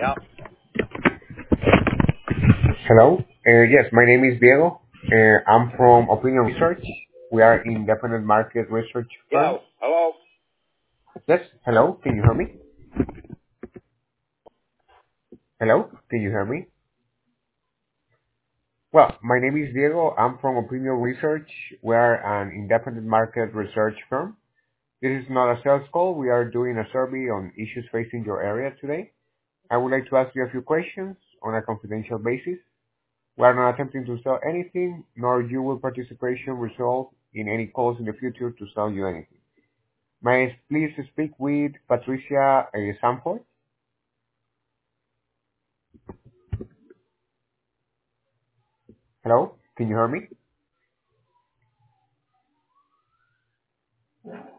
Yeah. Hello. Yes, my name is Diego. I'm from Opinion Research. We are independent market research Yeah. firm. Hello. Yes. Hello. Can you hear me? Hello. Can you hear me? Well, my name is Diego. I'm from Opinion Research. We are an independent market research firm. This is not a sales call. We are doing a survey on issues facing your area today. I would like to ask you a few questions on a confidential basis. We are not attempting to sell anything, nor you will participation result in any calls in the future to sell you anything. May I please speak with Patricia Sanford? Hello, can you hear me?